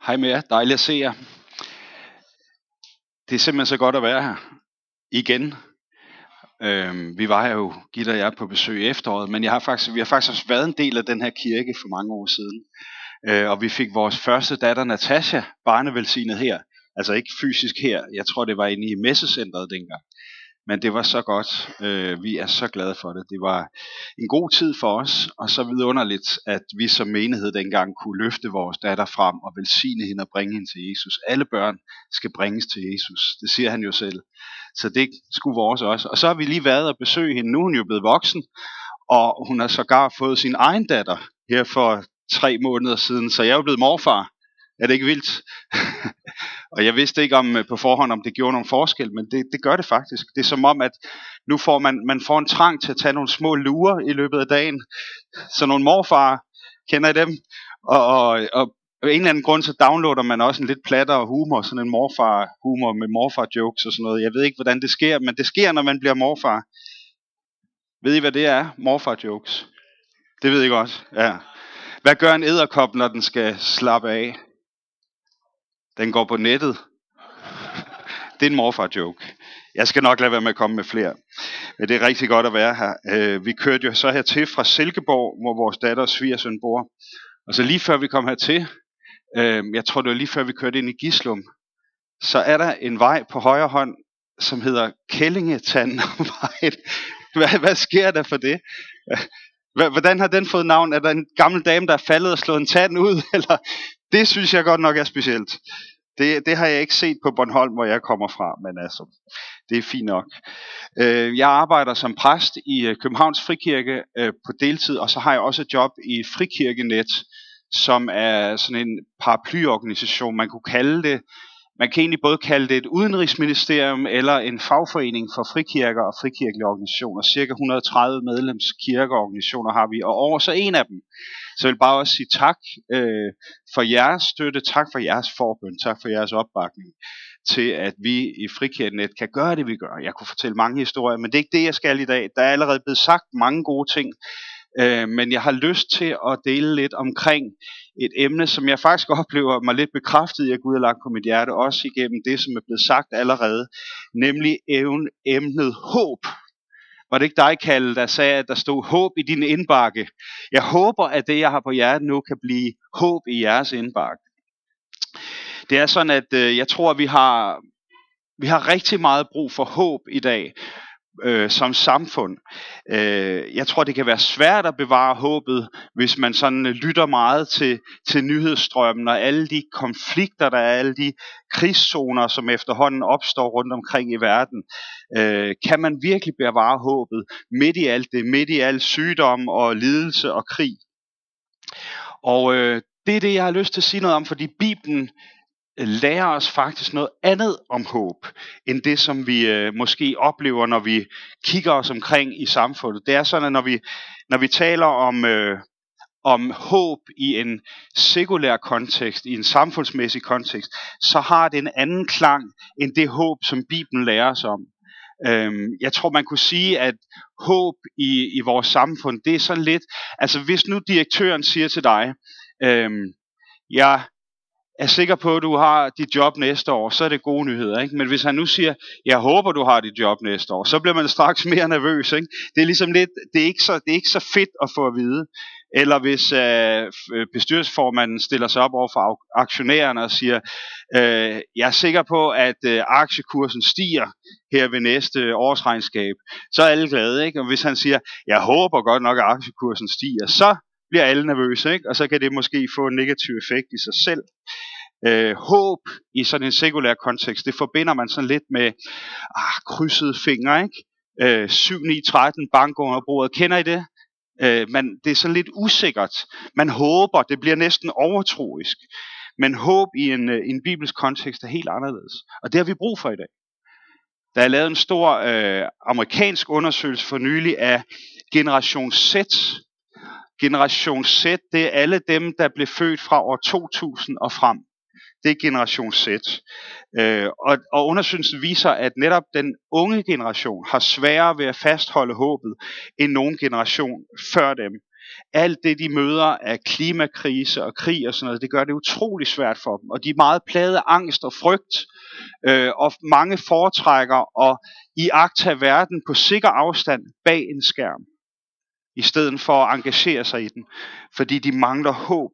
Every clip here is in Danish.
Hej med jer, dejligt at se jer. Det er simpelthen så godt at være her igen. Vi var jo, Gitte og jeg, på besøg i efteråret, men vi har faktisk også været en del af den her kirke for mange år siden. Og vi fik vores første datter, Natasha, barnevelsignet her. Altså ikke fysisk her, jeg tror det var inde i messecentret dengang. Men det var så godt. Vi er så glade for det. Det var en god tid for os, og så vidunderligt, at vi som menighed dengang kunne løfte vores datter frem og velsigne hende og bringe hende til Jesus. Alle børn skal bringes til Jesus. Det siger han jo selv. Så det skulle vores også. Og så har vi lige været og besøge hende. Nu er hun jo blevet voksen, og hun har sågar fået sin egen datter her for 3 måneder siden. Så jeg er jo blevet morfar. Er det ikke vildt? Og jeg vidste ikke på forhånd, om det gjorde nogen forskel, men det gør det faktisk. Det er som om, at nu får man får en trang til at tage nogle små lurer i løbet af dagen. Så nogle morfar, kender I dem? Og af en eller anden grund, så downloader man også en lidt plattere humor, sådan en morfar-humor med morfar-jokes og sådan noget. Jeg ved ikke, hvordan det sker, men det sker, når man bliver morfar. Ved I, hvad det er? Morfar-jokes. Det ved I godt, ja. Hvad gør en edderkop, når den skal slappe af? Den går på nettet. Det er en morfar-joke. Jeg skal nok lade være med at komme med flere. Men det er rigtig godt at være her. Vi kørte jo så hertil fra Silkeborg, hvor vores datter og svigersøn bor. Og så lige før vi kom hertil, jeg tror det var lige før vi kørte ind i Gislum, så er der en vej på højre hånd, som hedder Kællingetandvejen. Hvad sker der for det? Hvordan har den fået navn? Er der en gammel dame, der er faldet og slået en tand ud? Eller? Det synes jeg godt nok er specielt. Det har jeg ikke set på Bornholm, hvor jeg kommer fra, men altså, det er fint nok. Jeg arbejder som præst i Københavns Frikirke på deltid, og så har jeg også et job i Frikirkenet, som er sådan en paraplyorganisation, man kunne kalde det. Man kan egentlig både kalde det et udenrigsministerium eller en fagforening for frikirker og frikirkelige organisationer. Cirka 130 medlemskirkeorganisationer har vi, og over så en af dem. Så jeg vil bare også sige tak for jeres støtte, tak for jeres forbøn, tak for jeres opbakning til, at vi i Frikirkenet kan gøre det, vi gør. Jeg kunne fortælle mange historier, men det er ikke det, jeg skal i dag. Der er allerede blevet sagt mange gode ting, men jeg har lyst til at dele lidt omkring et emne, som jeg faktisk oplever mig lidt bekræftet i, at Gud har lagt på mit hjerte, også igennem det, som er blevet sagt allerede, nemlig emnet håb. Var det ikke dig, Kalle, der sagde, at der stod håb i din indbakke? Jeg håber, at det, jeg har på hjertet nu, kan blive håb i jeres indbakke. Det er sådan, at jeg tror, at vi har rigtig meget brug for håb i dag som samfund. Jeg tror, det kan være svært at bevare håbet, hvis man sådan lytter meget til nyhedsstrømmen og alle de konflikter, der er, alle de krigszoner, som efterhånden opstår rundt omkring i verden. Kan man virkelig bevare håbet midt i alt det, midt i al sygdom og lidelse og krig? Og det er det, jeg har lyst til at sige noget om, fordi Bibelen lærer os faktisk noget andet om håb, end det som vi måske oplever, når vi kigger os omkring i samfundet. Det er sådan, at når vi taler om håb i en sekulær kontekst, i en samfundsmæssig kontekst, så har det en anden klang, end det håb, som Bibelen lærer os om. Jeg tror, man kunne sige, at håb i vores samfund, det er sådan lidt, altså hvis nu direktøren siger til dig, jeg er sikker på, at du har dit job næste år, så er det gode nyheder, ikke? Men hvis han nu siger, jeg håber, du har dit job næste år, så bliver man straks mere nervøs, ikke? Det er ligesom lidt, det er ikke så fedt at få at vide. Eller hvis bestyrelsesformanden stiller sig op over for aktionærerne og siger, jeg er sikker på, at aktiekursen stiger her ved næste årsregnskab, så er alle glade, ikke? Og hvis han siger, jeg håber godt nok, at aktiekursen stiger, så bliver alle nervøse, ikke? Og så kan det måske få en negativ effekt i sig selv. Håb i sådan en sekulær kontekst, det forbinder man sådan lidt med krydsede fingre, ikke? 7, 9, 13, bank under bordet. Kender I det? Det er sådan lidt usikkert. Man håber, det bliver næsten overtroisk. Men håb i en bibelsk kontekst er helt anderledes. Og det har vi brug for i dag. Der er lavet en stor amerikansk undersøgelse for nylig af Generation Z. Generation Z, det er alle dem, der blev født fra år 2000 og frem. Det er Generation Z. Og undersøgelsen viser, at netop den unge generation har sværere ved at fastholde håbet, end nogen generation før dem. Alt det, de møder af klimakrise og krig og sådan noget, det gør det utrolig svært for dem. Og de er meget plaget af angst og frygt, og mange foretrækker at iagttage verden på sikker afstand bag en skærm, i stedet for at engagere sig i den, fordi de mangler håb.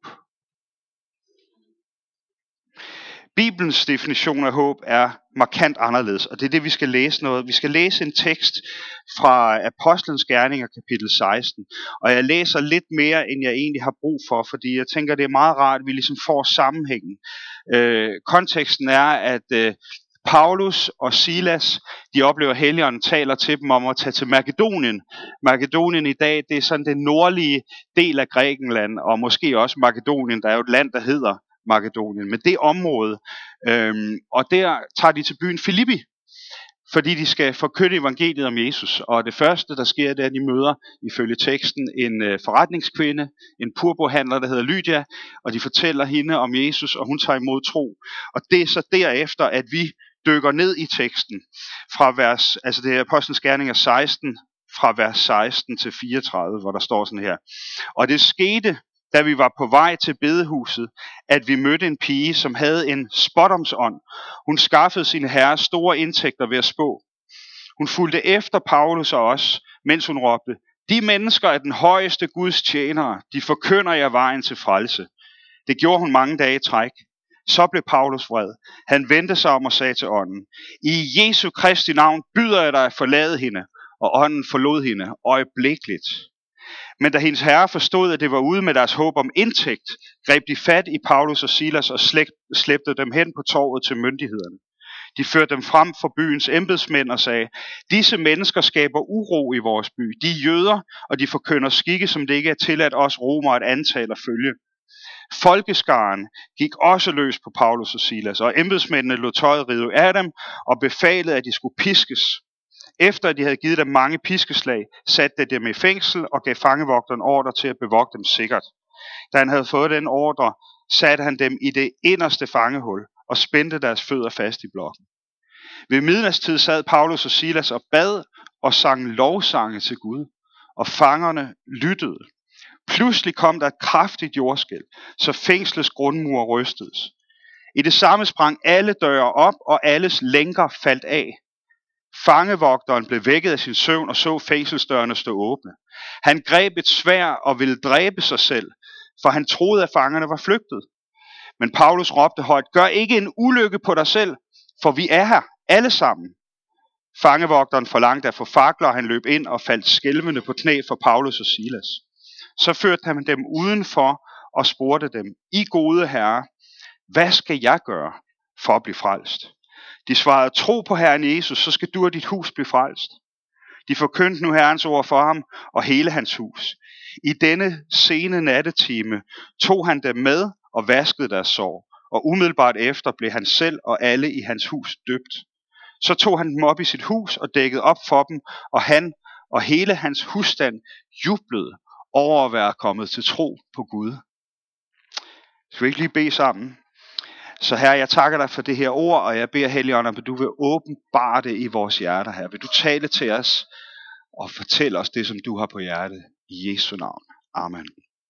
Bibelens definition af håb er markant anderledes, og det er det, vi skal læse noget. Vi skal læse en tekst fra Apostlenes Gerninger, kapitel 16, og jeg læser lidt mere, end jeg egentlig har brug for, fordi jeg tænker, det er meget rart, at vi ligesom får sammenhængen. Konteksten er, at Paulus og Silas, de oplever, at Helligånden taler til dem om at tage til Makedonien. Makedonien i dag, det er sådan den nordlige del af Grækenland, og måske også Makedonien. Der er jo et land, der hedder Makedonien, men det område. Og der tager de til byen Filippi, fordi de skal forkynde evangeliet om Jesus. Og det første, der sker, det er, at de møder, ifølge teksten, en forretningskvinde, en purpurhandler, der hedder Lydia, og de fortæller hende om Jesus, og hun tager imod tro. Og det er så derefter, at vi dykker ned i teksten, fra vers, altså det er Apostlenes Gerninger 16, fra vers 16 til 34, hvor der står sådan her. Og det skete, da vi var på vej til bedehuset, at vi mødte en pige, som havde en spådomsånd. Hun skaffede sine herrer store indtægter ved at spå. Hun fulgte efter Paulus og os, mens hun råbte, de mennesker er den højeste Guds tjenere, de forkynder jer vejen til frelse. Det gjorde hun mange dage i træk. Så blev Paulus vred. Han vendte sig om og sagde til ånden, i Jesu Kristi navn byder jeg dig at forlade hende, og ånden forlod hende øjeblikkeligt. Men da hendes herre forstod, at det var ude med deres håb om indtægt, greb de fat i Paulus og Silas og slæbte dem hen på torvet til myndighederne. De førte dem frem for byens embedsmænd og sagde, disse mennesker skaber uro i vores by. De er jøder, og de forkynder skikke, som det ikke er tilladt os romer at antage og følge. Folkeskaren gik også løs på Paulus og Silas, og embedsmændene lod tøjet rive af dem og befalede, at de skulle piskes. Efter at de havde givet dem mange piskeslag, satte de dem i fængsel og gav fangevogteren ordre til at bevogte dem sikkert. Da han havde fået den ordre, satte han dem i det inderste fangehul og spændte deres fødder fast i blokken. Ved midnatstid sad Paulus og Silas og bad og sang lovsange til Gud, og fangerne lyttede. Pludselig kom der et kraftigt jordskælv, så fængslets grundmure rystedes. I det samme sprang alle døre op, og alles lænker faldt af. Fangevogteren blev vækket af sin søvn og så fængselsdørene stå åbne. Han greb et sværd og ville dræbe sig selv, for han troede, at fangerne var flygtet. Men Paulus råbte højt, gør ikke en ulykke på dig selv, for vi er her, alle sammen. Fangevogteren forlangte at få fakler, og han løb ind og faldt skælvende på knæ for Paulus og Silas. Så førte han dem udenfor og spurgte dem, I gode herre, hvad skal jeg gøre for at blive frelst? De svarede, tro på Herren Jesus, så skal du og dit hus blive frelst. De forkyndte nu Herrens ord for ham og hele hans hus. I denne sene nattetime tog han dem med og vaskede deres sår, og umiddelbart efter blev han selv og alle i hans hus døbt. Så tog han dem op i sit hus og dækkede op for dem, og han og hele hans husstand jublede over at være kommet til tro på Gud. Skal vi ikke lige bede sammen? Så Herre, jeg takker dig for det her ord, og jeg beder Helligånden, at du vil åbenbare det i vores hjerter her. Vil du tale til os og fortælle os det, som du har på hjertet. I Jesu navn. Amen.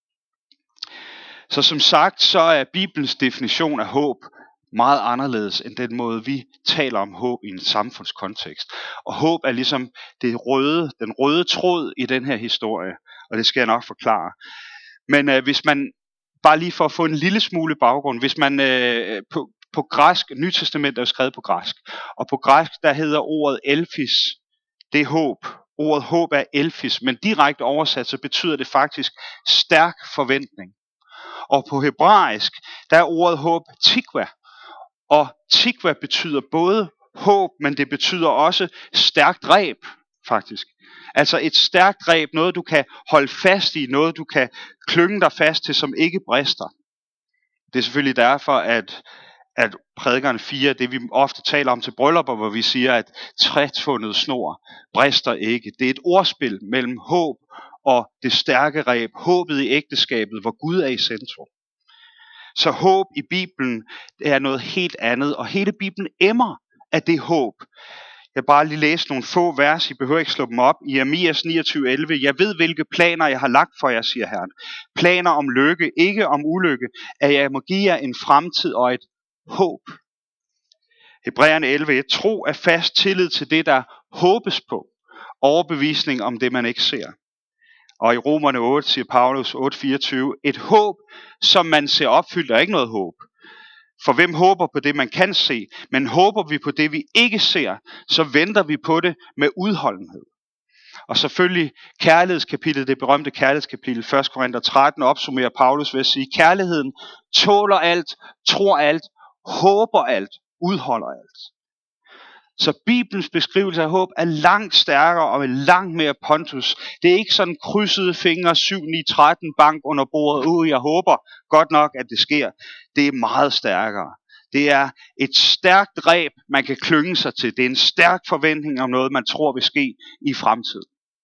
Så som sagt, så er Bibelens definition af håb meget anderledes end den måde, vi taler om håb i en samfundskontekst. Og håb er ligesom den røde tråd i den her historie, og det skal jeg nok forklare. Men hvis man, bare lige for at få en lille smule baggrund, hvis man på græsk, Nytestamentet er jo skrevet på græsk, og på græsk der hedder ordet elfis, det er håb. Ordet håb er elfis, men direkte oversat så betyder det faktisk stærk forventning. Og på hebraisk, der er ordet håb tikva, og tikva betyder både håb, men det betyder også stærkt reb, faktisk. Altså et stærkt reb, noget du kan holde fast i, noget du kan klynge dig fast til, som ikke brister. Det er selvfølgelig derfor, at prædikeren 4, det vi ofte taler om til bryllupper, hvor vi siger, at trætfundet snor brister ikke. Det er et ordspil mellem håb og det stærke reb, håbet i ægteskabet, hvor Gud er i centrum. Så håb i Bibelen er noget helt andet, og hele Bibelen emmer af det håb. Jeg vil bare lige læse nogle få vers, I behøver ikke slå dem op. I Jeremias 29:11. Jeg ved, hvilke planer jeg har lagt for jer, siger Herren. Planer om lykke, ikke om ulykke, at jeg må give jer en fremtid og et håb. Hebræerne 11:1. Tro er fast tillid til det, der håbes på. Overbevisning om det, man ikke ser. Og i Romerne 8 siger Paulus 8:24. Et håb, som man ser opfyldt, er ikke noget håb. For hvem håber på det, man kan se? Men håber vi på det, vi ikke ser, så venter vi på det med udholdenhed. Og selvfølgelig kærlighedskapitlet, det berømte kærlighedskapitel, 1. Korinther 13, opsummerer Paulus ved at sige, kærligheden tåler alt, tror alt, håber alt, udholder alt. Så Bibelens beskrivelse af håb er langt stærkere og med langt mere pondus. Det er ikke sådan krydsede fingre, 7, 9, 13, bank under bordet. Jeg håber godt nok, at det sker. Det er meget stærkere. Det er et stærkt greb, man kan klynge sig til. Det er en stærk forventning om noget, man tror vil ske i fremtiden.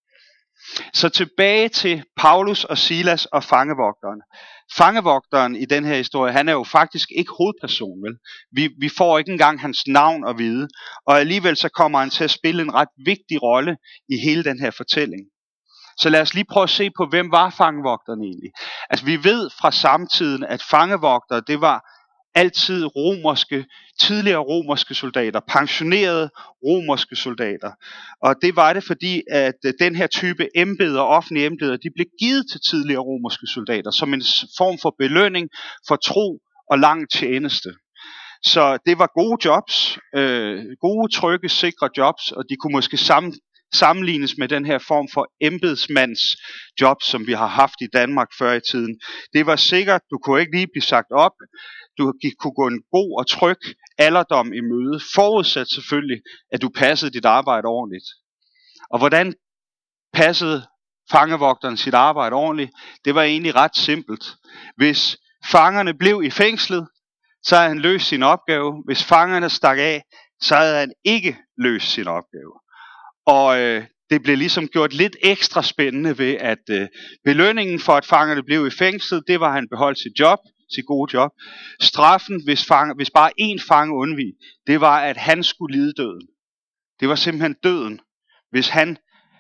Så tilbage til Paulus og Silas og fangevogteren. Fangevogteren i den her historie, han er jo faktisk ikke hovedperson, vel? Vi får ikke engang hans navn at vide, og alligevel så kommer han til at spille en ret vigtig rolle i hele den her fortælling. Så lad os lige prøve at se på, hvem var fangevogteren egentlig? Altså vi ved fra samtiden, at fangevogtere, det var altid tidligere romerske soldater, pensionerede romerske soldater. Og det var det, fordi at den her type embeder, offentlige embeder, de blev givet til tidligere romerske soldater, som en form for belønning for tro og lang tjeneste. Så det var gode jobs, gode, trygge, sikre jobs, og de kunne måske sammenlignes med den her form for embedsmands job, som vi har haft i Danmark før i tiden. Det var sikkert, du kunne ikke lige blive sagt op, du kunne gå en god og tryg alderdom i møde, forudsat selvfølgelig, at du passede dit arbejde ordentligt. Og hvordan passede fangevogteren sit arbejde ordentligt? Det var egentlig ret simpelt. Hvis fangerne blev i fængslet, så havde han løst sin opgave. Hvis fangerne stak af, så havde han ikke løst sin opgave. Og det blev ligesom gjort lidt ekstra spændende ved, at belønningen for, at fangerne blev i fængslet, det var, at han beholdt sit gode job. Straffen, hvis bare én fange undvig, det var, at han skulle lide døden. Det var simpelthen døden, hvis han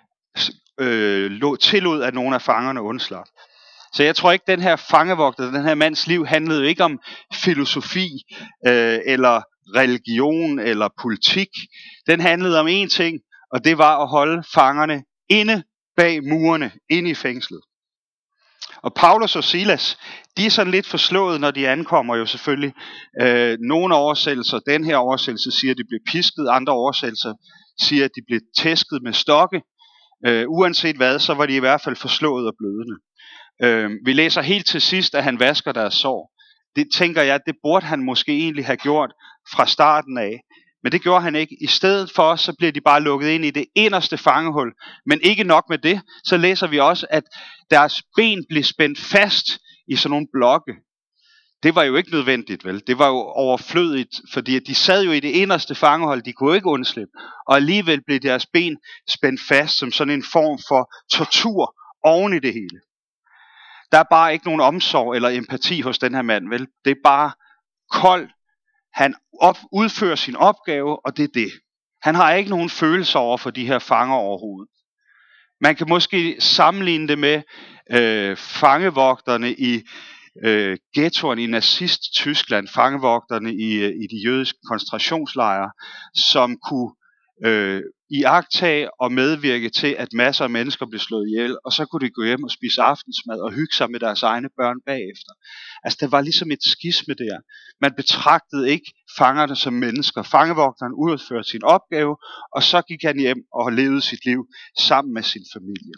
tillod, at nogle af fangerne undslap. Så jeg tror ikke, den her fangevogter, den her mands liv, handlede jo ikke om filosofi, eller religion, eller politik. Den handlede om én ting, og det var at holde fangerne inde bag murene, inde i fængslet. Og Paulus og Silas, de er sådan lidt forslået, når de ankommer jo selvfølgelig. Nogle oversættelser, den her oversættelse siger, at de blev pisket, andre oversættelser siger, at de blev tæsket med stokke. Uanset hvad, så var de i hvert fald forslået og blødende. Vi læser helt til sidst, at han vasker deres sår. Det tænker jeg, det burde han måske egentlig have gjort fra starten af. Men det gjorde han ikke. I stedet for, så bliver de bare lukket ind i det inderste fangehul. Men ikke nok med det, så læser vi også, at deres ben blev spændt fast i sådan nogle blokke. Det var jo ikke nødvendigt, vel? Det var jo overflødigt, fordi de sad jo i det inderste fangehul, de kunne ikke undslippe. Og alligevel blev deres ben spændt fast som sådan en form for tortur oven i det hele. Der er bare ikke nogen omsorg eller empati hos den her mand, vel? Det er bare koldt. Han udfører sin opgave, og det er det. Han har ikke nogen følelser over for de her fanger overhovedet. Man kan måske sammenligne det med fangevogterne i ghettoerne i nazist-Tyskland, fangevogterne i de jødiske koncentrationslejre, som kunne iagttage og medvirke til, at masser af mennesker blev slået ihjel, og så kunne de gå hjem og spise aftensmad og hygge sig med deres egne børn bagefter. Altså, der var ligesom et skisme der. Man betragtede ikke fangerne som mennesker. Fangevogteren udførte sin opgave, og så gik han hjem og levede sit liv sammen med sin familie.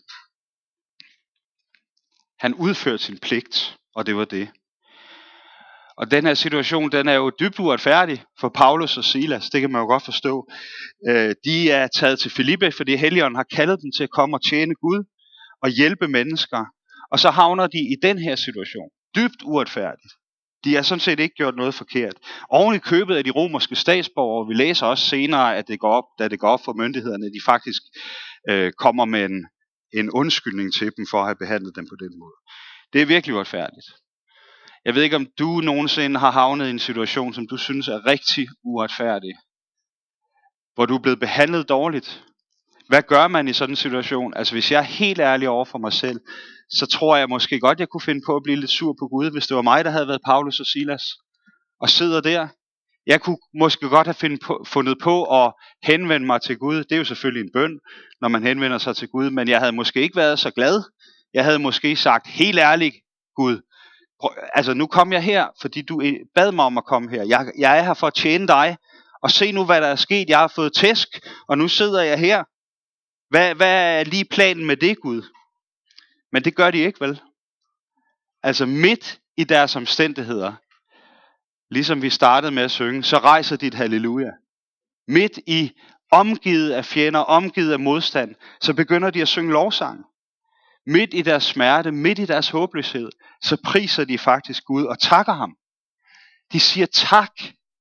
Han udførte sin pligt, og det var det. Og den her situation, den er jo dybt uretfærdig for Paulus og Silas. Det kan man jo godt forstå. De er taget til Filippi, fordi Helligånden har kaldet dem til at komme og tjene Gud og hjælpe mennesker. Og så havner de i den her situation. Dybt uretfærdigt. De har sådan set ikke gjort noget forkert. Oven i købet af de romerske statsborgere, vi læser også senere, at det går op for myndighederne, at de faktisk kommer med en undskyldning til dem for at have behandlet dem på den måde. Det er virkelig uretfærdigt. Jeg ved ikke, om du nogensinde har havnet i en situation, som du synes er rigtig uretfærdig. hvor du er blevet behandlet dårligt. Hvad gør man i sådan en situation? Altså hvis jeg er helt ærlig over for mig selv, så tror jeg måske godt, jeg kunne finde på at blive lidt sur på Gud, hvis det var mig, der havde været Paulus og Silas, og sidder der. Jeg kunne måske godt have fundet på at henvende mig til Gud. Det er jo selvfølgelig en bøn, når man henvender sig til Gud, men jeg havde måske ikke været så glad. Jeg havde måske sagt, helt ærligt, Gud, altså nu kom jeg her, fordi du bad mig om at komme her. Jeg er her for at tjene dig, og se nu, hvad der er sket. Jeg har fået tæsk, og nu sidder jeg her. Hvad er lige planen med det, Gud? Men det gør de ikke, vel? Altså midt i deres omstændigheder, ligesom vi startede med at synge, så rejser de et halleluja. Midt i omgivet af fjender, omgivet af modstand, så begynder de at synge lovsang. Midt i deres smerte, midt i deres håbløshed, så priser de faktisk Gud og takker ham. De siger tak,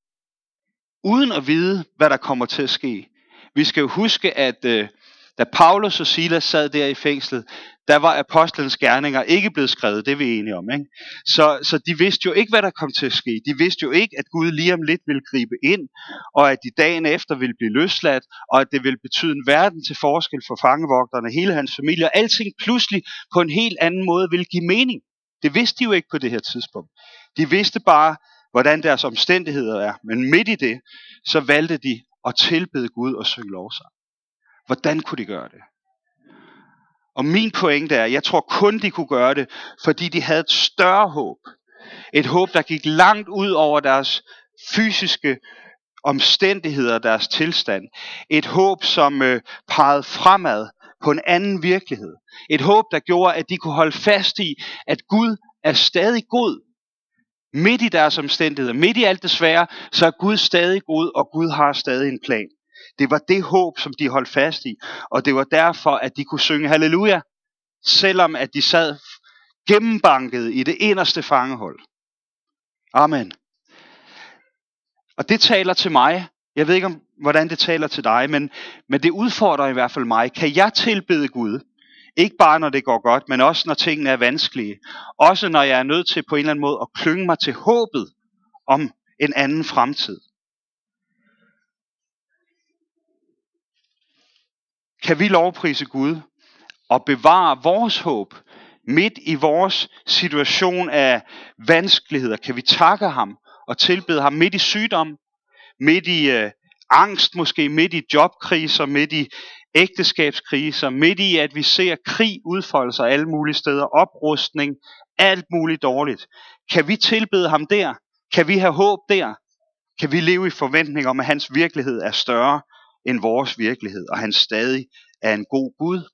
uden at vide, hvad der kommer til at ske. Vi skal jo huske, at da Paulus og Silas sad der i fængslet, der var apostlenes gerninger ikke blevet skrevet, det er vi enige om, ikke? Så de vidste jo ikke, hvad der kom til at ske. De vidste jo ikke, at Gud lige om lidt ville gribe ind, og at de dagen efter ville blive løsladt, og at det ville betyde en verden til forskel for fangevogterne, hele hans familie, og alting pludselig på en helt anden måde ville give mening. Det vidste de jo ikke på det her tidspunkt. De vidste bare, hvordan deres omstændigheder er, men midt i det, så valgte de at tilbede Gud og synge lovsang. Hvordan kunne de gøre det? Og min pointe er, jeg tror kun de kunne gøre det, fordi de havde et større håb. Et håb, der gik langt ud over deres fysiske omstændigheder, deres tilstand. Et håb, som pegede fremad på en anden virkelighed. Et håb, der gjorde, at de kunne holde fast i, at Gud er stadig god. Midt i deres omstændigheder, midt i alt det svære, så er Gud stadig god, og Gud har stadig en plan. Det var det håb, som de holdt fast i, og det var derfor, at de kunne synge halleluja, selvom at de sad gennembanket i det inderste fangehold. Amen. Og det taler til mig. Jeg ved ikke, hvordan det taler til dig, men det udfordrer i hvert fald mig. Kan jeg tilbede Gud? Ikke bare når det går godt, men også når tingene er vanskelige. Også når jeg er nødt til på en eller anden måde at klynge mig til håbet om en anden fremtid. Kan vi lovprise Gud og bevare vores håb midt i vores situation af vanskeligheder? Kan vi takke ham og tilbede ham midt i sygdom, midt i angst måske, midt i jobkriser, midt i ægteskabskriser, midt i at vi ser krig udfolde sig alle mulige steder, oprustning, alt muligt dårligt. Kan vi tilbede ham der? Kan vi have håb der? Kan vi leve i forventning om, at hans virkelighed er større end vores virkelighed, og han stadig er en god Gud?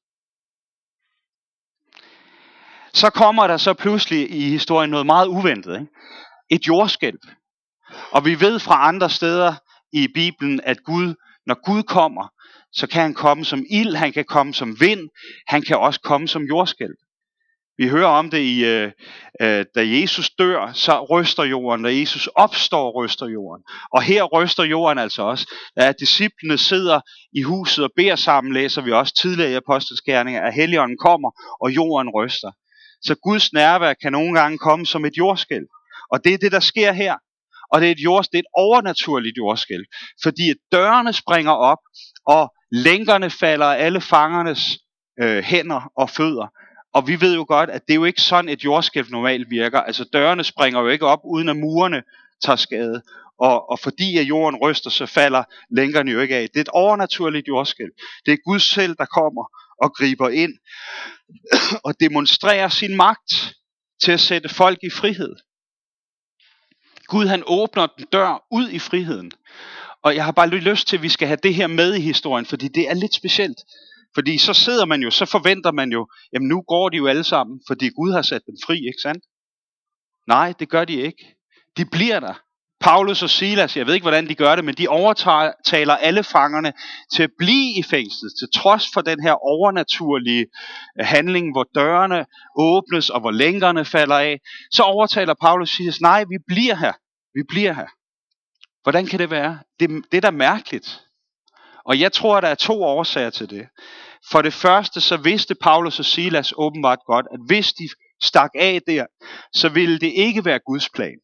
Så kommer der så pludselig i historien noget meget uventet, ikke? Et jordskælv. Og vi ved fra andre steder i Bibelen, at Gud, når Gud kommer, så kan han komme som ild, han kan komme som vind, han kan også komme som jordskælv. Vi hører om det da Jesus dør, så ryster jorden. Da Jesus opstår, ryster jorden. Og her ryster jorden altså også. Da disciplene sidder i huset og beder sammen, læser vi også tidligere i Apostles Gerninger, at Helligånden kommer, og jorden ryster. Så Guds nærvær kan nogle gange komme som et jordskælv. Og det er det, der sker her. Og det er et overnaturligt jordskælv. Fordi at dørene springer op, og lænkerne falder af alle fangernes hænder og fødder. Og vi ved jo godt, at det er jo ikke sådan, et jordskælv normalt virker. Altså dørene springer jo ikke op, uden at murene tager skade. Og fordi at jorden ryster, så falder lænkerne jo ikke af. Det er et overnaturligt jordskælv. Det er Gud selv, der kommer og griber ind og demonstrerer sin magt til at sætte folk i frihed. Gud, han åbner den dør ud i friheden. Og jeg har bare lyst til, at vi skal have det her med i historien, fordi det er lidt specielt. Fordi så sidder man jo, så forventer man jo, jamen nu går de jo alle sammen, fordi Gud har sat dem fri, ikke sandt? Nej, det gør de ikke. De bliver der. Paulus og Silas, jeg ved ikke hvordan de gør det, men de overtaler alle fangerne til at blive i fængslet, til trods for den her overnaturlige handling, hvor dørene åbnes og hvor lænkerne falder af. Så overtaler Paulus og Silas, nej, vi bliver her. Vi bliver her. Hvordan kan det være? Det er da mærkeligt. Og jeg tror, der er 2 årsager til det. For det første, så vidste Paulus og Silas åbenbart godt, at hvis de stak af der, så ville det ikke være Guds plan.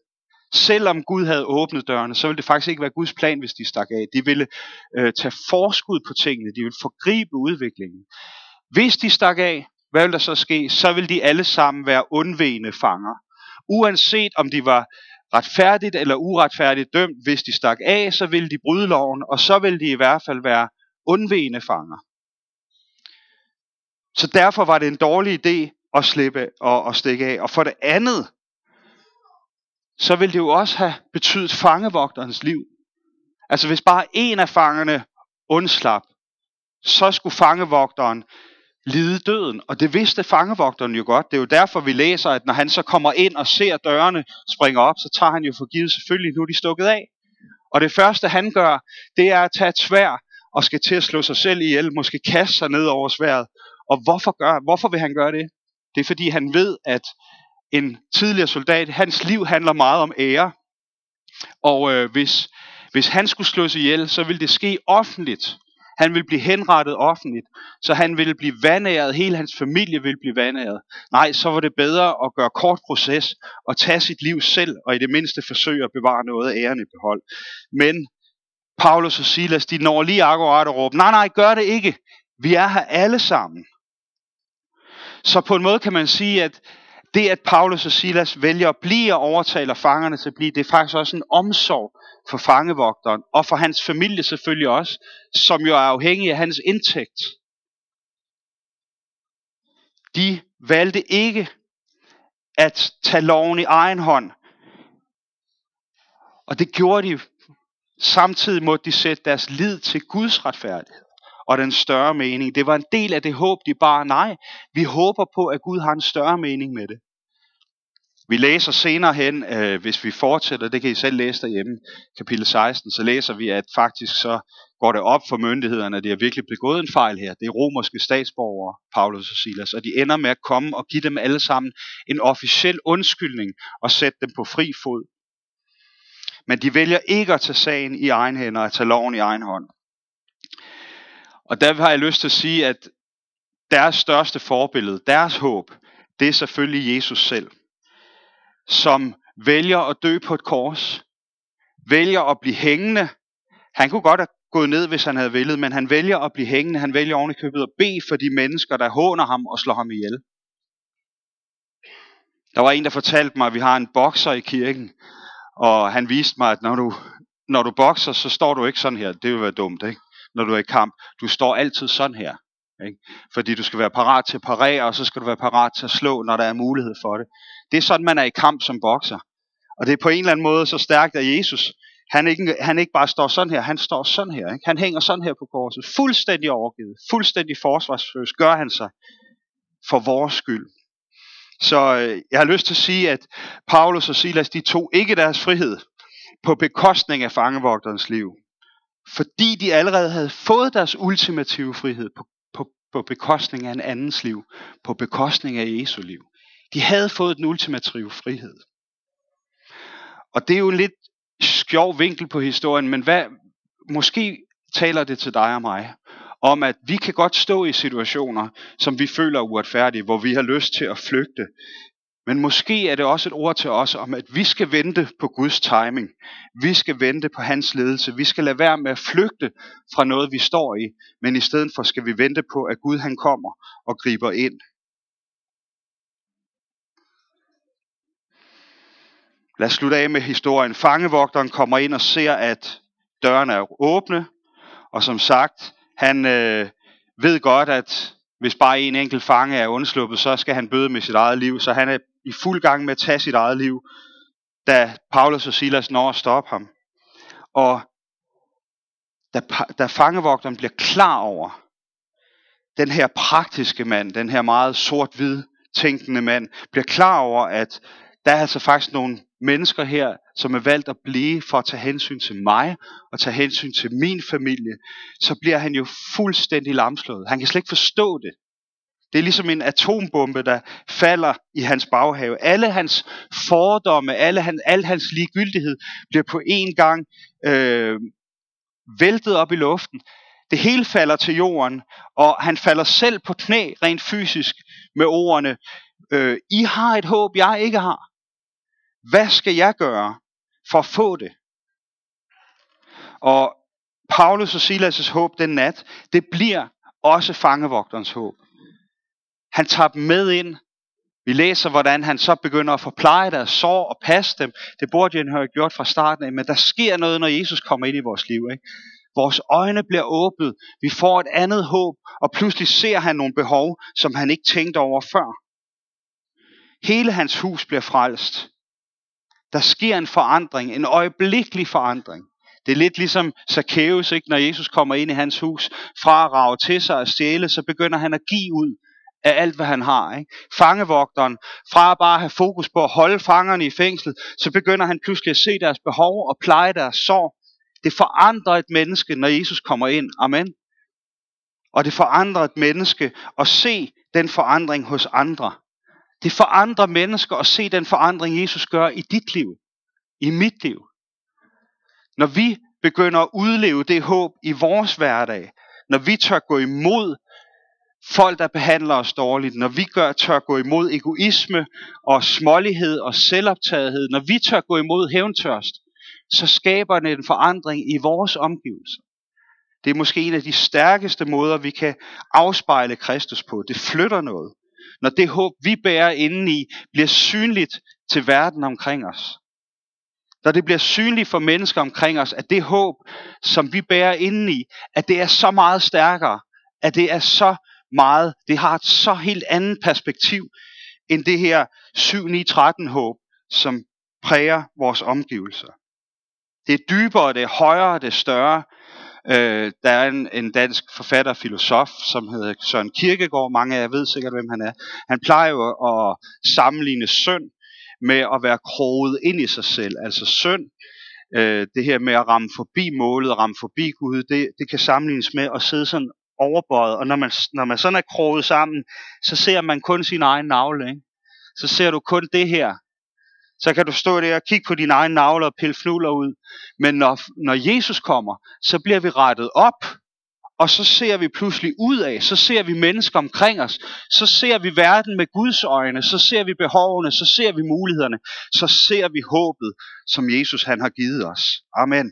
Selvom Gud havde åbnet dørene, så ville det faktisk ikke være Guds plan, hvis de stak af. De ville tage forskud på tingene. De ville forgribe udviklingen. Hvis de stak af, hvad ville der så ske? Så ville de alle sammen være undvigende fanger. Uanset om de var retfærdigt eller uretfærdigt dømt, hvis de stak af, så ville de bryde loven, og så ville de i hvert fald være undvigende fanger. Så derfor var det en dårlig idé at slippe og stikke af. Og for det andet, så ville det jo også have betydet fangevogterens liv. Altså hvis bare en af fangerne undslap, så skulle fangevogteren lide døden. Og det vidste fangevogteren jo godt. Det er jo derfor vi læser, at når han så kommer ind og ser dørene springe op, så tager han jo for givet selvfølgelig, nu er de stukket af. Og det første han gør, det er at tage et sværd og skal til at slå sig selv ihjel, måske kaste sig ned over sværdet. Og hvorfor vil han gøre det? Det er fordi han ved, at en tidligere soldat, hans liv handler meget om ære. Og hvis han skulle slås ihjel, så ville det ske offentligt. Han ville blive henrettet offentligt, så han ville blive vanæret, hele hans familie ville blive vanæret. Nej, så var det bedre at gøre kort proces og tage sit liv selv, og i det mindste forsøge at bevare noget af æren i behold. Men Paulus og Silas, de når lige akkurat at råbe, nej, gør det ikke. Vi er her alle sammen. Så på en måde kan man sige, at det, at Paulus og Silas vælger at blive og overtaler fangerne til at blive, det er faktisk også en omsorg for fangevogteren, og for hans familie selvfølgelig også, som jo er afhængig af hans indtægt. De valgte ikke at tage loven i egen hånd, og det gjorde de. Samtidig måtte de sætte deres lid til Guds retfærdighed og den større mening. Det var en del af det håb, de bar. Nej, vi håber på, at Gud har en større mening med det. Vi læser senere hen, hvis vi fortsætter, det kan I selv læse derhjemme, kapitel 16, så læser vi, at faktisk så går det op for myndighederne, at de har virkelig begået en fejl her. Det er romerske statsborgere, Paulus og Silas, og de ender med at komme og give dem alle sammen en officiel undskyldning og sætte dem på fri fod. Men de vælger ikke at tage sagen i egen hænder, at tage loven i egen hånd. Og der har jeg lyst til at sige, at deres største forbillede, deres håb, det er selvfølgelig Jesus selv, som vælger at dø på et kors, vælger at blive hængende. Han kunne godt have gået ned, hvis han havde villet, men han vælger at blive hængende. Han vælger oven i købet at bede for de mennesker, der håner ham og slår ham ihjel. Der var en, der fortalte mig, at vi har en bokser i kirken, og han viste mig, at når du bokser, så står du ikke sådan her. Det vil være dumt, ikke? Når du er i kamp. Du står altid sådan her. Ikke? Fordi du skal være parat til at parere, og så skal du være parat til at slå, når der er mulighed for det. Det er sådan, man er i kamp som bokser. Og det er på en eller anden måde så stærkt, at Jesus, han ikke bare står sådan her, han står sådan her. Ikke? Han hænger sådan her på korset. Fuldstændig overgivet. Fuldstændig forsvarsløs gør han sig for vores skyld. Så jeg har lyst til at sige, at Paulus og Silas, de tog ikke deres frihed på bekostning af fangevogterens liv. Fordi de allerede havde fået deres ultimative frihed på bekostning af en andens liv. På bekostning af Jesu liv. De havde fået den ultimative frihed. Og det er jo en lidt skjov vinkel på historien, men måske taler det til dig og mig, om at vi kan godt stå i situationer, som vi føler uretfærdige, hvor vi har lyst til at flygte. Men måske er det også et ord til os om, at vi skal vente på Guds timing. Vi skal vente på hans ledelse. Vi skal lade være med at flygte fra noget, vi står i, men i stedet for skal vi vente på, at Gud han kommer og griber ind. Lad os slutte af med historien. Fangevogteren kommer ind og ser, at dørene er åbne, og som sagt, han ved godt, at hvis bare en enkelt fange er undsluppet, så skal han bøde med sit eget liv. Så han er i fuld gang med at tage sit eget liv, da Paulus og Silas når at stoppe ham. Og da fangevogteren bliver klar over, den her praktiske mand, den her meget sort-hvid tænkende mand, bliver klar over, at der er altså faktisk nogle mennesker her, som er valgt at blive for at tage hensyn til mig og tage hensyn til min familie, så bliver han jo fuldstændig lamslået. Han kan slet ikke forstå det. Det er ligesom en atombombe, der falder i hans baghave. Alle hans fordomme, al hans ligegyldighed bliver på en gang væltet op i luften. Det hele falder til jorden, og han falder selv på knæ rent fysisk med ordene, I har et håb, jeg ikke har. Hvad skal jeg gøre? for at få det. Og Paulus og Silas' håb den nat, det bliver også fangevogterens håb. Han tager dem med ind. Vi læser, hvordan han så begynder at forpleje deres sår og passe dem. Det burde han have gjort fra starten af, men der sker noget, når Jesus kommer ind i vores liv, ikke? Vores øjne bliver åbnet. Vi får et andet håb, og pludselig ser han nogle behov, som han ikke tænkte over før. Hele hans hus bliver frelst. Der sker en forandring, en øjeblikkelig forandring. Det er lidt ligesom Zacchaeus, ikke? Når Jesus kommer ind i hans hus, fra at rage til sig og stjæle, så begynder han at give ud af alt, hvad han har, ikke? Fangevogteren, fra bare at have fokus på at holde fangerne i fængsel, så begynder han pludselig at se deres behov og pleje deres sår. Det forandrer et menneske, når Jesus kommer ind. Amen. Og det forandrer et menneske at se den forandring hos andre. Det forandrer mennesker at se den forandring, Jesus gør i dit liv, i mit liv. Når vi begynder at udleve det håb i vores hverdag, når vi tør gå imod folk, der behandler os dårligt, når vi tør gå imod egoisme og smålighed og selvoptagethed, når vi tør gå imod hævntørst, så skaber det en forandring i vores omgivelser. Det er måske en af de stærkeste måder, vi kan afspejle Kristus på. Det flytter noget. Når det håb, vi bærer indeni, bliver synligt til verden omkring os. Når det bliver synligt for mennesker omkring os, at det håb, som vi bærer indeni, at det er så meget stærkere, at det er så meget, det har et så helt andet perspektiv, end det her 7-9-13 håb, som præger vores omgivelser. Det er dybere, det er højere, det er større. Der er en dansk forfatter og filosof, som hedder Søren Kierkegaard. Mange af jer ved sikkert, hvem han er. Han plejer jo at sammenligne synd med at være kroget ind i sig selv. Altså synd, det her med at ramme forbi målet, ramme forbi Gud, det kan sammenlignes med at sidde sådan overbøjet. Og når man sådan er kroget sammen, så ser man kun sin egen navle, ikke? Så ser du kun det her. Så kan du stå der og kigge på dine egne navler og pille fnuller ud. Men når Jesus kommer, så bliver vi rettet op. Og så ser vi pludselig ud af, så ser vi mennesker omkring os. Så ser vi verden med Guds øjne. Så ser vi behovene, så ser vi mulighederne. Så ser vi håbet, som Jesus han har givet os. Amen.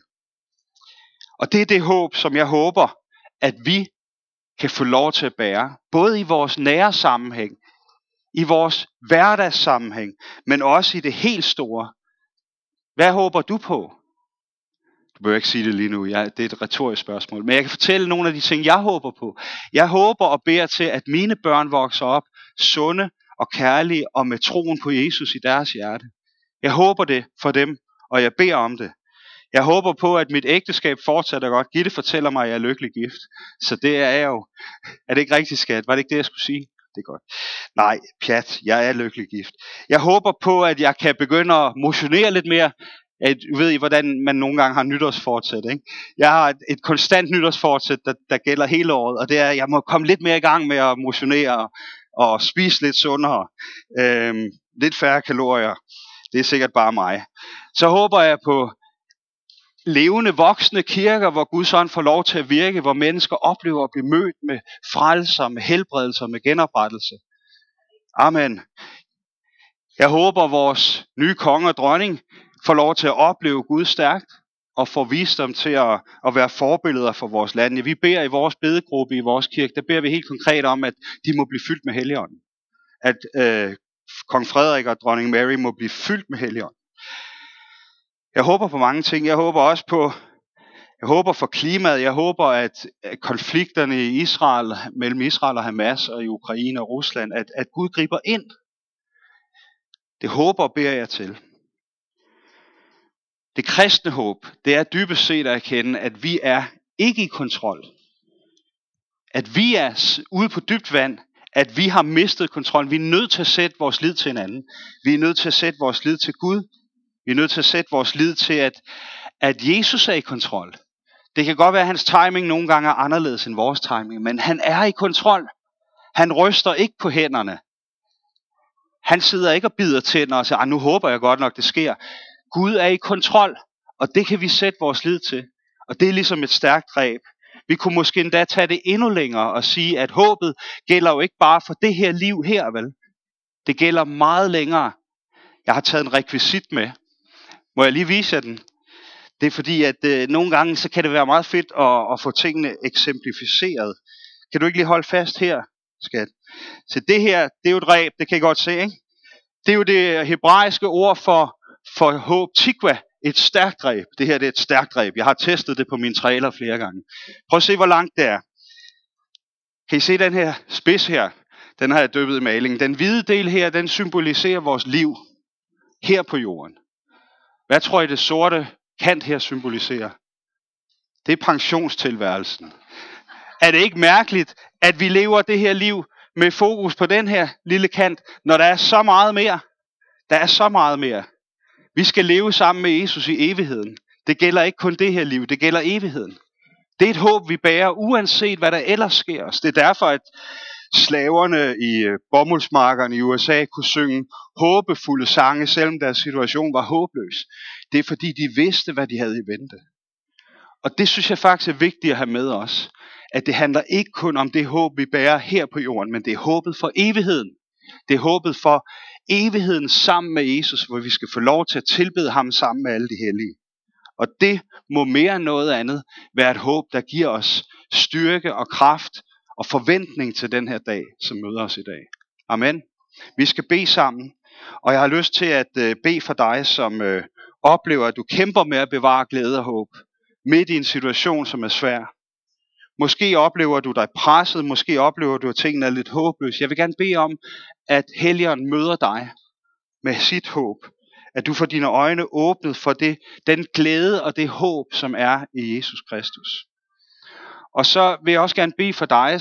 Og det er det håb, som jeg håber, at vi kan få lov til at bære. Både i vores nære sammenhæng, i vores hverdagssammenhæng, men også i det helt store. Hvad håber du på? Du behøver ikke sige det lige nu, det er et retorisk spørgsmål. Men jeg kan fortælle nogle af de ting, jeg håber på. Jeg håber og beder til, at mine børn vokser op sunde og kærlige og med troen på Jesus i deres hjerte. Jeg håber det for dem, og jeg beder om det. Jeg håber på, at mit ægteskab fortsætter godt. Gitte fortæller mig, at jeg er lykkelig gift. Så det er jeg jo. Er det ikke rigtigt, skat? Var det ikke det, jeg skulle sige? Det er godt. Nej, pjat, jeg er lykkelig gift. Jeg håber på, at jeg kan begynde at motionere lidt mere. Du ved I, hvordan man nogle gange har nytårsfortsæt, ikke? Jeg har et konstant nytårsfortsæt, der gælder hele året, og det er, at jeg må komme lidt mere i gang med at motionere og spise lidt sundere. Lidt færre kalorier. Det er sikkert bare mig. Så håber jeg på levende, voksne kirker, hvor Guds ånd får lov til at virke, hvor mennesker oplever at blive mødt med frelser, med helbredelser, med genoprettelse. Amen. Jeg håber, vores nye konge og dronning får lov til at opleve Gud stærkt, og får visdom til at være forbilleder for vores land. Vi beder i vores bedegruppe i vores kirke, der beder vi helt konkret om, at de må blive fyldt med Helligånden. At kong Frederik og dronning Mary må blive fyldt med Helligånden. Jeg håber på mange ting. Jeg håber for klimaet. Jeg håber, at konflikterne i Israel, mellem Israel og Hamas og i Ukraine og Rusland, at Gud griber ind. Det håber og beder jeg til. Det kristne håb, det er dybest set at erkende, at vi er ikke i kontrol. At vi er ude på dybt vand, at vi har mistet kontrollen. Vi er nødt til at sætte vores lid til hinanden. Vi er nødt til at sætte vores lid til Gud. Vi er nødt til at sætte vores lid til, at Jesus er i kontrol. Det kan godt være, at hans timing nogle gange er anderledes end vores timing, men han er i kontrol. Han ryster ikke på hænderne. Han sidder ikke og bider tænder og siger, nu håber jeg godt nok, det sker. Gud er i kontrol, og det kan vi sætte vores lid til. Og det er ligesom et stærkt greb. Vi kunne måske endda tage det endnu længere og sige, at håbet gælder jo ikke bare for det her liv her, vel? Det gælder meget længere. Jeg har taget en rekvisit med. Må jeg lige vise jer den? Det er fordi, at nogle gange, så kan det være meget fedt at få tingene eksemplificeret. Kan du ikke lige holde fast her, skat? Så det her, det er jo et reb, det kan I godt se, ikke? Det er jo det hebraiske ord for håb, tikva, et stærkt reb. Det her, det er et stærkt reb. Jeg har testet det på min trailer flere gange. Prøv at se, hvor langt det er. Kan I se den her spids her? Den har jeg dyppet i malingen. Den hvide del her, den symboliserer vores liv her på jorden. Hvad tror I det sorte kant her symboliserer? Det er pensionstilværelsen. Er det ikke mærkeligt, at vi lever det her liv med fokus på den her lille kant, når der er så meget mere? Der er så meget mere. Vi skal leve sammen med Jesus i evigheden. Det gælder ikke kun det her liv, det gælder evigheden. Det er et håb, vi bærer, uanset hvad der ellers sker os. Det er derfor, at slaverne i bomuldsmarkerne i USA kunne synge håbefulde sange, selvom deres situation var håbløs. Det er fordi, de vidste, hvad de havde i vente. Og det synes jeg faktisk er vigtigt at have med os. At det handler ikke kun om det håb, vi bærer her på jorden, men det er håbet for evigheden. Det er håbet for evigheden sammen med Jesus, hvor vi skal få lov til at tilbede ham sammen med alle de hellige. Og det må mere end noget andet være et håb, der giver os styrke og kraft og forventning til den her dag, som møder os i dag. Amen. Vi skal bede sammen, og jeg har lyst til at bede for dig, som oplever, at du kæmper med at bevare glæde og håb midt i en situation, som er svær. Måske oplever du dig presset, måske oplever du, at tingene er lidt håbløse. Jeg vil gerne bede om, at Helligånden møder dig med sit håb. At du får dine øjne åbnet for den glæde og det håb, som er i Jesus Kristus. Og så vil jeg også gerne bede for dig,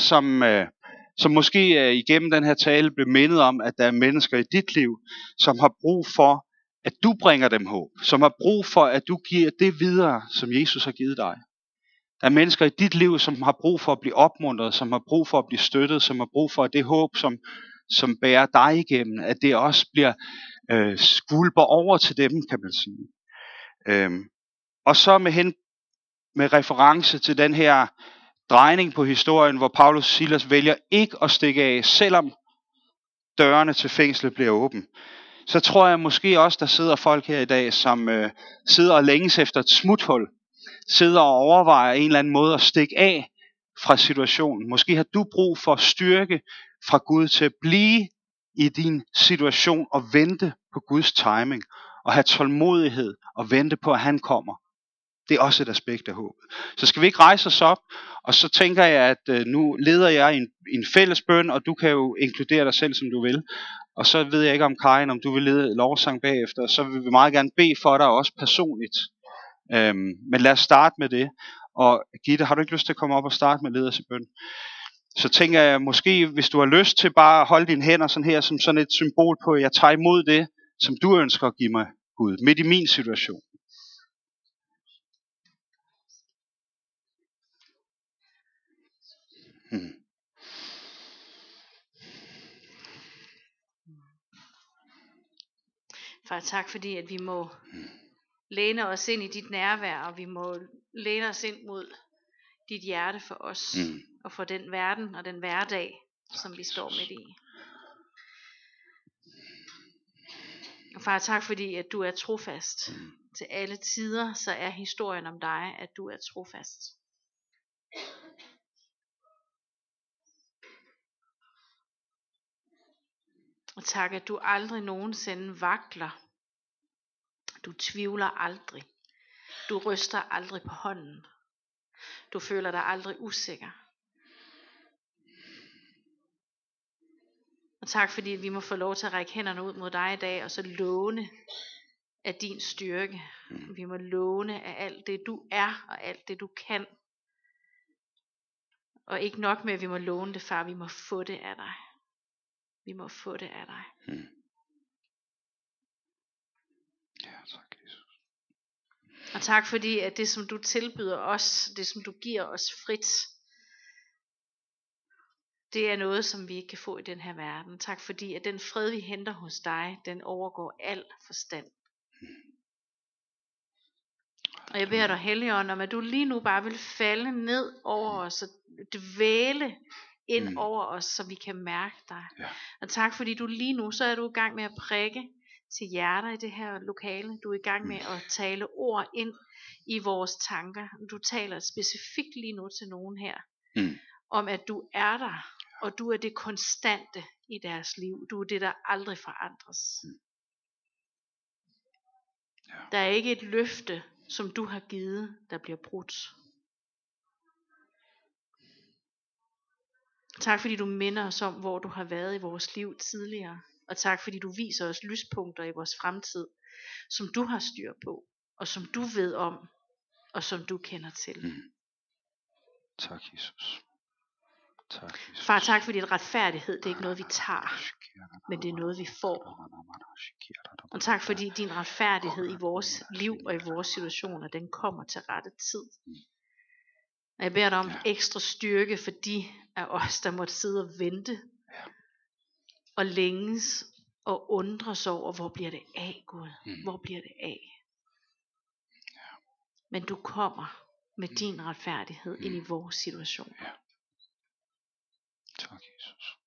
som måske igennem den her tale blev mindet om, at der er mennesker i dit liv, som har brug for, at du bringer dem håb. Som har brug for, at du giver det videre, som Jesus har givet dig. Der er mennesker i dit liv, som har brug for at blive opmuntret, som har brug for at blive støttet, som har brug for, at det håb, som bærer dig igennem, at det også bliver skvulper over til dem, kan man sige. Og så med reference til den her drejning på historien, hvor Paulus og Silas vælger ikke at stikke af, selvom dørene til fængslet bliver åbne. Så tror jeg måske også, der sidder folk her i dag, som sidder og længes efter et smuthul, sidder og overvejer en eller anden måde at stikke af fra situationen. Måske har du brug for styrke fra Gud til at blive i din situation og vente på Guds timing. Og have tålmodighed og vente på, at han kommer. Det er også et aspekt af håb. Så skal vi ikke rejse os op, og så tænker jeg, at nu leder jeg i en fælles bøn, og du kan jo inkludere dig selv, som du vil. Og så ved jeg ikke om Karin, om du vil lede lovsang bagefter, og så vil vi meget gerne bede for dig også personligt. Men lad os starte med det. Og Gitte, har du ikke lyst til at komme op og starte med leders i bøn? Så tænker jeg måske, hvis du har lyst til bare at holde dine hænder sådan her, som sådan et symbol på, at jeg tager imod det, som du ønsker at give mig, Gud, midt i min situation. Far, tak fordi, at vi må læne os ind i dit nærvær, og vi må læne os ind mod dit hjerte for os, og for den verden og den hverdag, som vi står midt i. Og far, tak fordi, at du er trofast. Til alle tider, så er historien om dig, at du er trofast. Og tak, at du aldrig nogensinde vakler. Du tvivler aldrig. Du ryster aldrig på hånden. Du føler dig aldrig usikker. Og tak fordi vi må få lov til at række hænderne ud mod dig i dag, og så låne af din styrke. Vi må låne af alt det du er, og alt det du kan. Og ikke nok med at vi må låne det, far, vi må få det af dig. Vi må få det af dig. Ja, tak Jesus. Og tak fordi, at det som du tilbyder os, det som du giver os frit, det er noget, som vi ikke kan få i den her verden. Tak fordi, at den fred, vi henter hos dig, den overgår al forstand. Og jeg beder dig, Helligånd, om at du lige nu bare vil falde ned over os og dvæle ind over os, så vi kan mærke dig. Ja. Og tak fordi du lige nu, så er du i gang med at prikke til hjerter i det her lokale. Du er i gang med at tale ord ind i vores tanker. Du taler specifikt lige nu til nogen her, om at du er der, og du er det konstante i deres liv. Du er det, der aldrig forandres. Der er ikke et løfte, som du har givet, der bliver brudt. Tak fordi du minder os om, hvor du har været i vores liv tidligere. Og tak fordi du viser os lyspunkter i vores fremtid, som du har styr på, og som du ved om, og som du kender til. Tak, Jesus. Tak, Jesus. Far, tak fordi retfærdighed, det er ikke noget vi tager, men det er noget vi får. Og tak fordi din retfærdighed i vores liv og i vores situationer, den kommer til rette tid. Og jeg beder dig om ekstra styrke for de af os, der måtte sidde og vente og længes og undres over, hvor bliver det af, Gud? Hvor bliver det af? Men du kommer med din retfærdighed ind i vores situation. Tak, Jesus.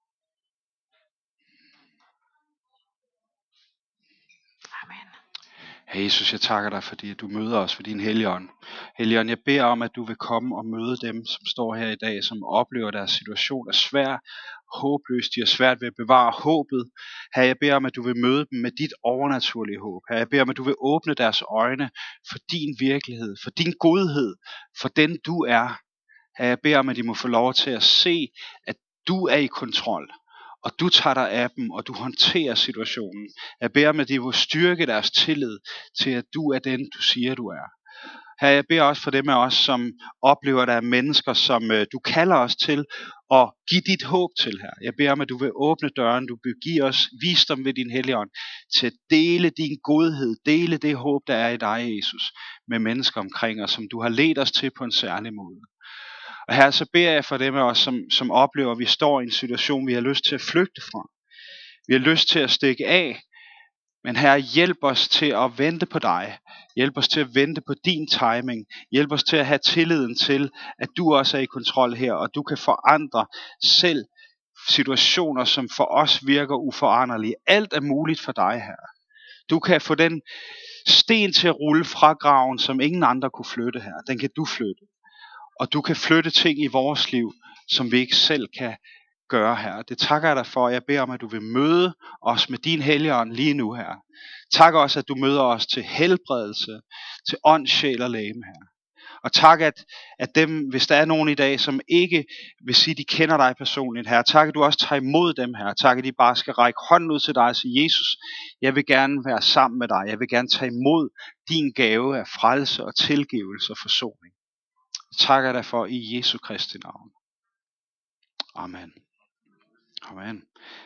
Amen. Herre Jesus, jeg takker dig, fordi du møder os for din Helligånd. Helligånd, jeg beder om, at du vil komme og møde dem, som står her i dag, som oplever, at deres situation er svær, håbløs, de har svært ved at bevare håbet. Herre, jeg beder om, at du vil møde dem med dit overnaturlige håb. Herre, jeg beder om, at du vil åbne deres øjne for din virkelighed, for din godhed, for den du er. Herre, jeg beder om, at de må få lov til at se, at du er i kontrol. Og du tager dig af dem, og du håndterer situationen. Jeg beder om, at de vil styrke deres tillid til, at du er den, du siger, du er. Her jeg beder også for dem af os, som oplever, at der er mennesker, som du kalder os til at give dit håb til her. Jeg beder om, at du vil åbne døren, du vil give os visdom ved din Helligånd til at dele din godhed, dele det håb, der er i dig, Jesus, med mennesker omkring os, som du har ledt os til på en særlig måde. Og her så beder jeg for dem af os, som oplever, at vi står i en situation, vi har lyst til at flygte fra. Vi har lyst til at stikke af. Men Herre, hjælp os til at vente på dig. Hjælp os til at vente på din timing. Hjælp os til at have tilliden til, at du også er i kontrol her, og du kan forandre selv situationer, som for os virker uforanderlige. Alt er muligt for dig, Herre. Du kan få den sten til at rulle fra graven, som ingen andre kunne flytte her. Den kan du flytte. Og du kan flytte ting i vores liv, som vi ikke selv kan gøre her. Det takker jeg dig for. Jeg beder om, at du vil møde os med din Helligånd lige nu her. Tak også, at du møder os til helbredelse, til ånd, sjæl og legeme her. Og tak, at dem, hvis der er nogen i dag, som ikke vil sige, de kender dig personligt her. Tak, at du også tager imod dem her. Tak, at de bare skal række hånden ud til dig og sige, Jesus, jeg vil gerne være sammen med dig. Jeg vil gerne tage imod din gave af frelse og tilgivelse og forsoning. Tak jeg dig for i Jesu Kristi navn. Amen. Amen.